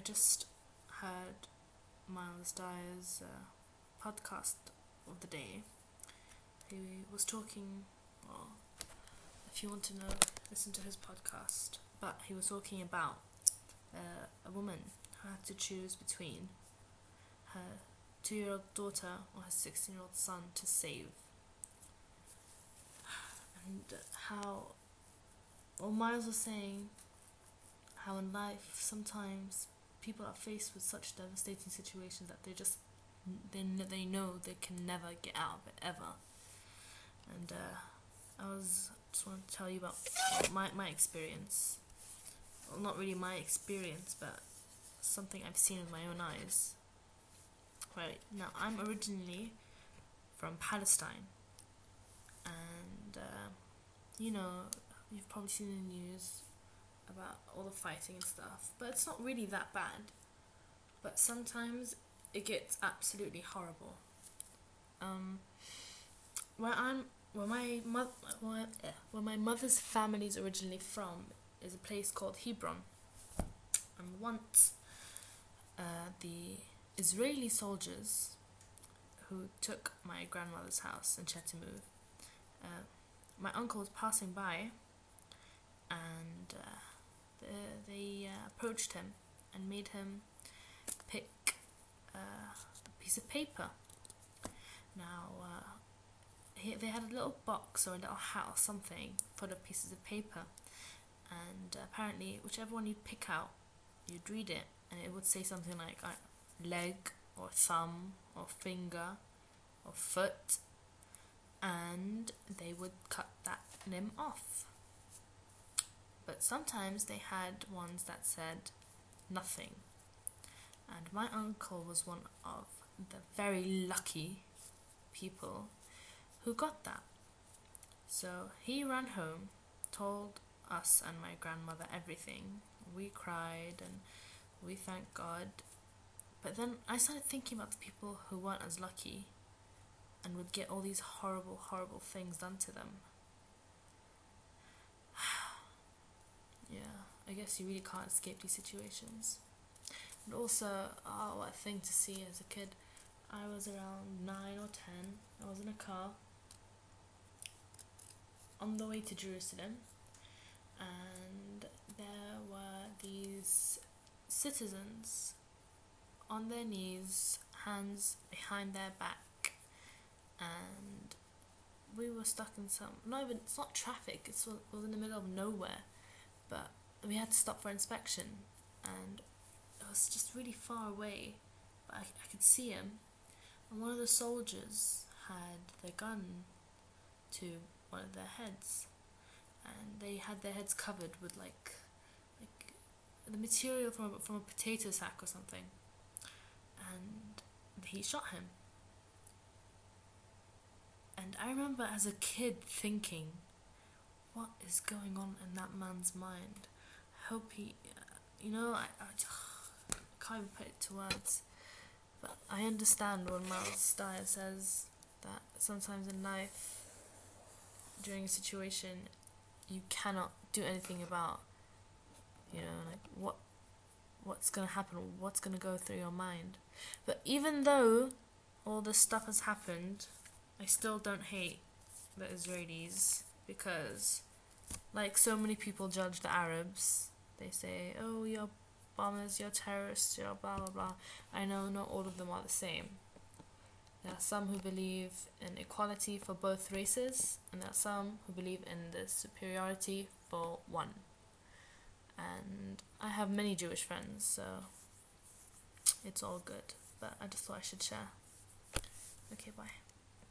just heard Miles Dyer's podcast of the day. He was talking, well, if you want to know, listen to his podcast. But he was talking about a woman who had to choose between her 2-year-old daughter or her 16-year-old son to save. And how, well, Miles was saying how in life sometimes people are faced with such devastating situations that they know they can never get out of it ever. And just want to tell you about my experience. Well, not really my experience, but something I've seen with my own eyes. Right, now I'm originally from Palestine, and you've probably seen the news about all the fighting and stuff, but it's not really that bad. But sometimes it gets absolutely horrible. Where my mother's family is originally from is a place called Hebron, and once the Israeli soldiers who took my grandmother's house in Chetamou, my uncle was passing by, and they approached him and made him pick a piece of paper. Now, they had a little box or a little hat or something full of pieces of paper, and apparently whichever one you'd pick out, you'd read it, and it would say something like leg or thumb or finger or foot, and they would cut that limb off. But sometimes they had ones that said nothing, and my uncle was one of the very lucky people who got that. So he ran home, told us and my grandmother everything. We cried and we thanked God. But then I started thinking about the people who weren't as lucky and would get all these horrible, horrible things done to them. Yeah, I guess you really can't escape these situations. And also, what a thing to see as a kid. I was around 9 or 10. I was in a car on the way to Jerusalem, and there were these citizens on their knees, hands behind their back, and we were stuck in it's not traffic, it was in the middle of nowhere, but we had to stop for inspection, and it was just really far away, but I could see him, and one of the soldiers had their gun to one of their heads, and they had their heads covered with like the material from a potato sack or something, and he shot him. And I remember as a kid thinking, what is going on in that man's mind? I hope he, I can't even put it to words, but I understand when Miles Dyer says that sometimes in life, during a situation, you cannot do anything about, what's going to happen, what's going to go through your mind. But even though all this stuff has happened, I still don't hate the Israelis, because, like so many people judge the Arabs, they say, oh, you're bombers, you're terrorists, you're blah blah blah. I know not all of them are the same. There are some who believe in equality for both races, and there are some who believe in the superiority for one. And I have many Jewish friends, so it's all good. But I just thought I should share. Okay, bye.